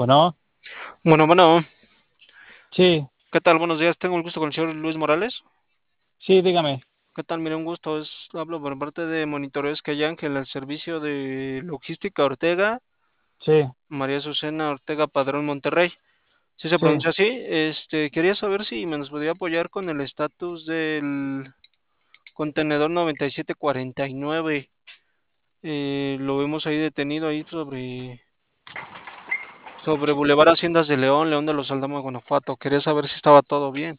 Bueno, Bueno, sí, ¿qué tal? Buenos días, tengo el gusto con el señor Luis Morales. sí, dígame. ¿Qué tal? Mire, un gusto, hablo por parte de Monitores que Ángel, al servicio de logística Ortega, Sí, María Azucena Ortega Padrón Monterrey. ¿Sí se sí. pronuncia así? Quería saber si me nos podía apoyar con el estatus del contenedor 9749. Lo vemos ahí detenido ahí sobre Boulevard Haciendas de León, León de los Aldama, Guanajuato. Quería saber si estaba todo bien.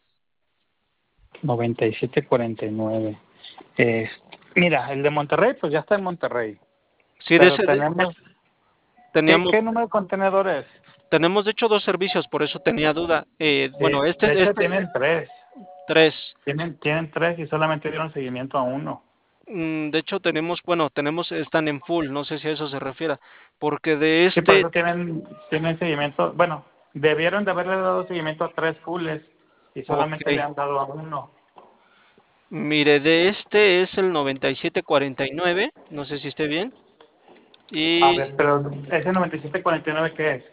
9749. Mira, el de Monterrey, pues ya está en Monterrey. Sí, Pero tenemos, ¿qué, teníamos qué número de contenedores? Tenemos de hecho dos servicios, por eso tenía duda. Sí, Bueno, de hecho tienen tres. tres. Tienen tres y solamente dieron seguimiento a uno. De hecho tenemos, están en full, no sé si a eso se refiera, porque Sí, por eso tienen seguimiento. Bueno, debieron de haberle dado seguimiento a tres fulles y ok, solamente le han dado a uno. mire, de este es el 9749, no sé si esté bien, A y ver, pero ese 9749, ¿qué es?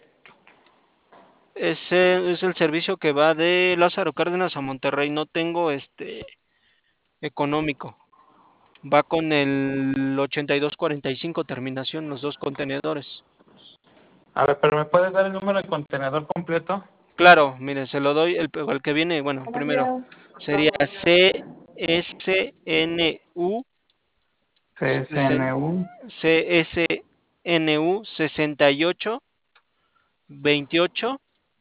ese es el servicio que va de Lázaro Cárdenas a Monterrey, no tengo económico, va con el 8245 terminación, los dos contenedores. A ver, pero ¿me puedes dar el número de contenedor completo? Claro, mire, se lo doy, el que viene, bueno, primero sería CSNU, sesen- CSNU. CSNU 68 28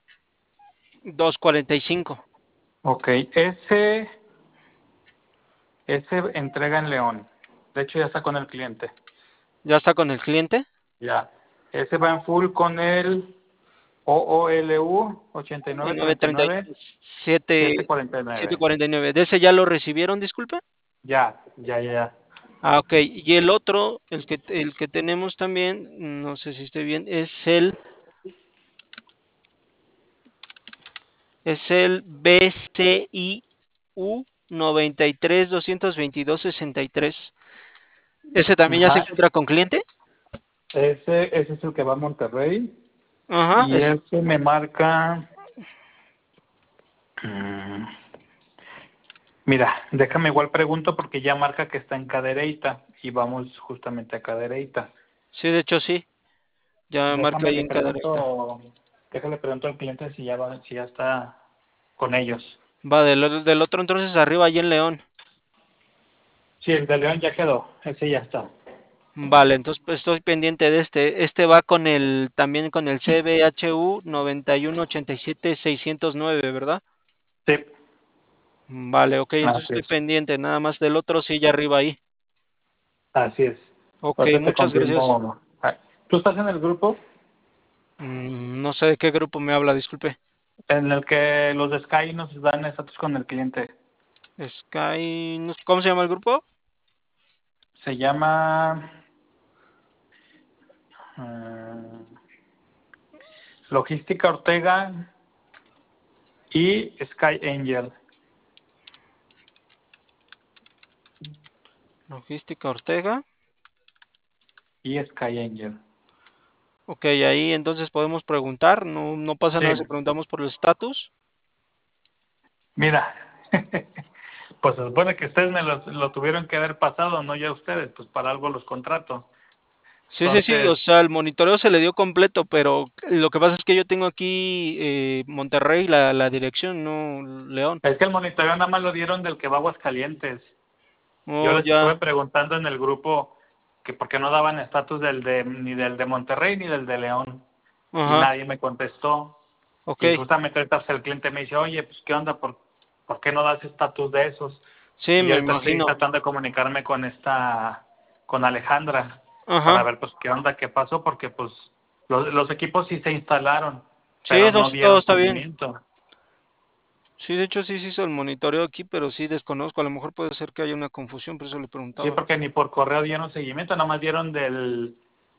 245. Ok, ese entrega en León. De hecho, ya está con el cliente. ¿Ya está con el cliente? Ya. Ese va en full con el OOLU 8939 7 749. 749. ¿De ese ya lo recibieron, disculpe? Ya. Ah, ok. Y el otro, el que tenemos también, no sé si esté bien, es el BCIU 93 222 63. ¿Ese también ya se Ajá. encuentra con cliente? Ese es el que va a Monterrey. Ajá, Y ese me marca. mm, Mira, déjame igual pregunto porque ya marca que está en Cadereyta y vamos justamente a Cadereyta. sí, de hecho sí, ya marca Déjame ahí le en Cadereyta. pregunto, déjale pregunto al cliente si ya está con ellos. Va del otro entonces arriba, ahí en León. Sí, el de León ya quedó, ese ya está. Vale, entonces pues, estoy pendiente de este. Este va también con el CBHU 91 87 609, ¿verdad? Sí, Vale, ok, entonces así estoy es, pendiente, nada más del otro sí, ya arriba ahí. así es. Ok, Ahorita te muchas gracias. confirmo. ¿Tú estás en el grupo No sé de qué grupo me habla, disculpe. en el que los de Sky nos dan estatus con el cliente? Sky, ¿cómo se llama el grupo? Se llama eh, Logística Ortega y Sky Angel. Logística Ortega. Y Sky Angel. Ok, ahí entonces podemos preguntar, no pasa Sí, nada si preguntamos por el estatus. mira, pues se supone que ustedes lo tuvieron que haber pasado, no ya ustedes, pues para algo los contrato. Sí, Entonces, o sea, el monitoreo se le dio completo, pero lo que pasa es que yo tengo aquí Monterrey, la dirección, no León. es que el monitoreo nada más lo dieron del que va a Aguascalientes. Yo Oh, les estuve ya, preguntando en el grupo que por qué no daban estatus ni del de Monterrey ni del de León. Y ajá, nadie me contestó. ok, Y justamente ahorita el cliente me dice, oye, pues qué onda, ¿por qué no das estatus de esos? sí, Y yo me ahorita estoy imagino, tratando de comunicarme con Alejandra, para ajá, ver pues qué onda, qué pasó, porque pues los equipos sí se instalaron, pero sí, no, no sí, todo dieron está bien. seguimiento. Sí, de hecho sí se hizo el monitoreo aquí, pero sí desconozco, a lo mejor puede ser que haya una confusión, por eso le Sí, preguntaba. porque ni por correo dieron seguimiento, nada más dieron del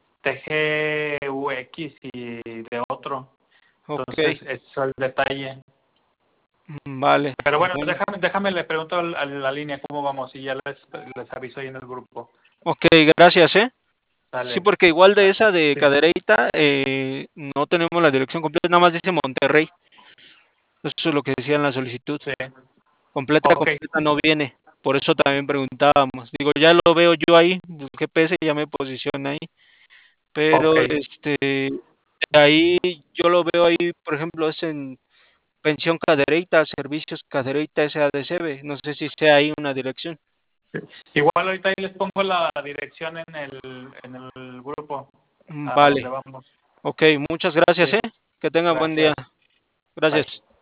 TGUX y de otro. Ok, Entonces, ese es el detalle. vale, Pero bueno, bueno, déjame le pregunto a la línea cómo vamos y ya les aviso ahí en el grupo. ok, gracias, ¿eh? Sí, Sale. porque igual de Ah, esa de sí. Cadereyta no tenemos la dirección completa, nada más dice Monterrey. Eso es lo que decía en la solicitud. Sí. Completa, Ok. completa no viene. Por eso también preguntábamos. Digo, ya lo veo yo ahí, pues, GPS ya me posiciona ahí. Ok. Pero ahí yo lo veo ahí, por ejemplo, es en Pensión Cadereyta, Servicios Cadereyta SADCB. No sé si sea ahí una dirección. Igual ahorita ahí les pongo la dirección en el grupo a donde Vale. vamos. Ok, muchas gracias, Sí. ¿eh? Que tengan buen día. Gracias. Bye. Gracias.